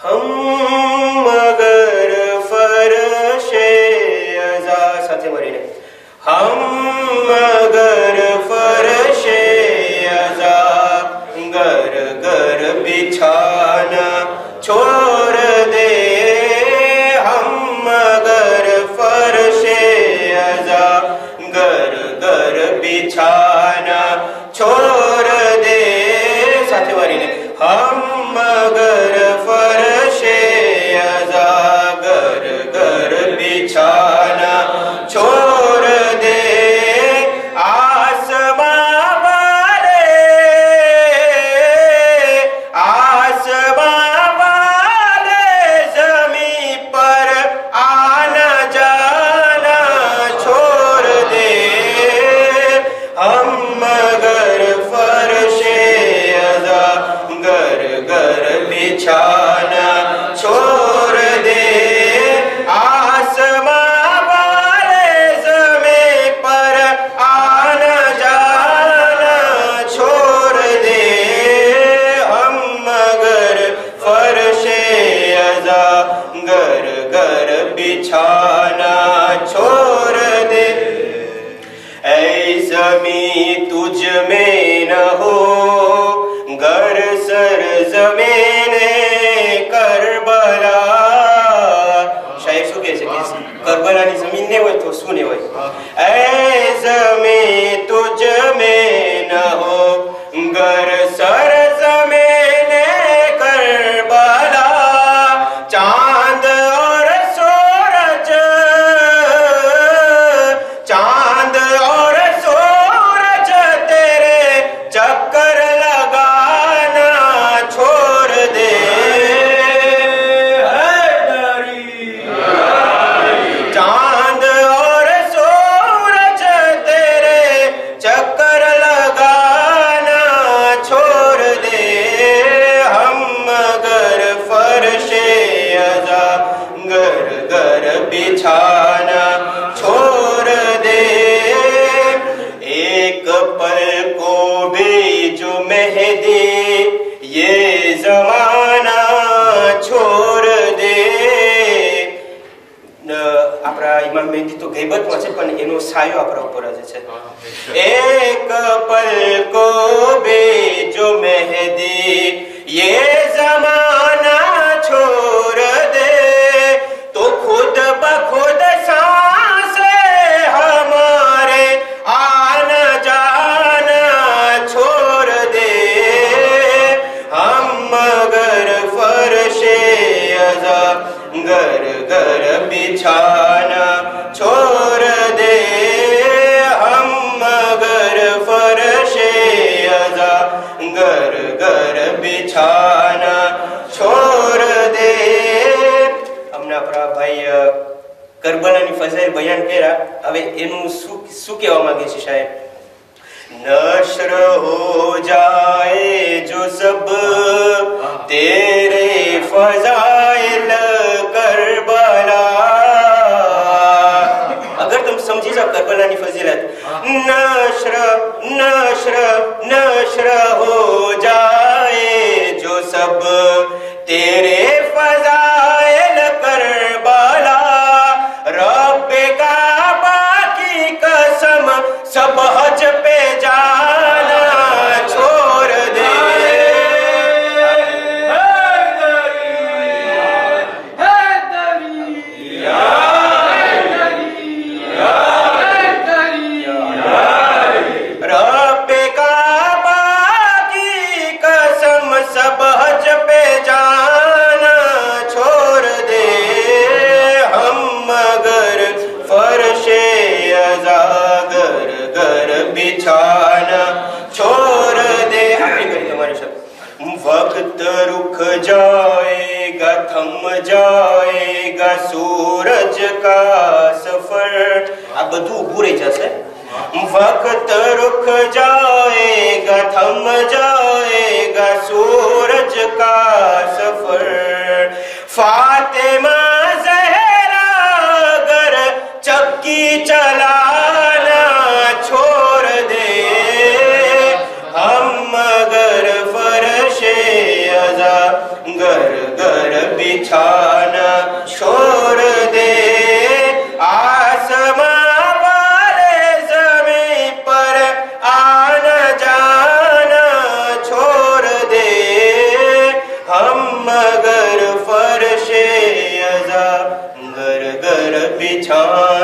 हम अगर फरशे अज़ा साथे मरीने हम अगर फरशे अज़ा गर गर बिछाना छोड़ दे, हम अगर फरशे अज़ा गर गर बिछाना छोड़ दे, साथे मरीने हम अगर फरशे अज़ा गर गर बिछाना छोड़ दे, आसमां वाले ज़मीं पर आना जाना छोड़ दे, हम अगर फरशे अज़ा गर गर बिछाना छोड़ दे, आसमां वाले ज़मीं पर आना जाना छोड़ दे, हम अगर फरशे अज़ा गर गर बिछाना छोड़ दे, ऐ ज़मीं तुझ में न हो गर सर ज़मीने करबला, शायद શું કહે છે કે કરબલાની જમીન ને હોય તો શું ને હોય, ऐ ज़मीं तुझ में न हो गर सर ज़मीने करबला, चांद और सूरज तेरे चक्कर लगाना छोड़ दे, चांद और सूरज तेरे चक्कर लगाना छोड़ दे, हम अगर फरशे अज़ा गर गर बिछाना छोड़ दे, एक पल को भी जो मेहदी ये जमाना छोड़ दे, આપણા ઇમામ મહેદી તો ગૈબતમાં છે પણ એનો સાયો આપણા ઉપર જ છે, એક પલ को भी जो मेहदी ये जमाना छोड़ दे, तो खुद ब खुद सांसें हमारे आना जाना छोड़ दे, हम अगर फरशे अज़ा गर गर बिछाना छोड़ दे, हम अगर फरशे अज़ा गर गर बिछाना छोड़ दे, हमने अपना भाई करबलानी फज़ाइल बयान કર્યા, હવે એનું શું કહેવા માંગે છે શાયદ, नश्र हो जाए जो सब तेरे फज़ाइल करबला, अगर तुम समझी जाओ करबलानी फजीलत, नश्र नश्र नश्र हो जाए जो सब तेरे फज़ाइल करबला, रब्बे काबा की कसम सब हज पे जाना छोड़ दे, रब्बे काबा की कसम सब हज पे जाना छोड़ दे, हम अगर फरशे अज़ा गर गर बिछाना छोड़ दे, तुम्हारे शब्द, वक्त रुक जाएगा थम जाएगा सूरज का सफर, आ બધું ઊભું રહી જશે, वक्त रुक जाएगा थम जाएगा सूरज का सफर, फातिमा ज़हरा अगर चक्की चलाना छोड़ दे, हम अगर फरशे अज़ा गर घर बिछाना छोड़ दे, आसमां वाले ज़मीं पर आना जाना छोड़ दे। हम मगर फर्शे अज़ा घर घर बिछाना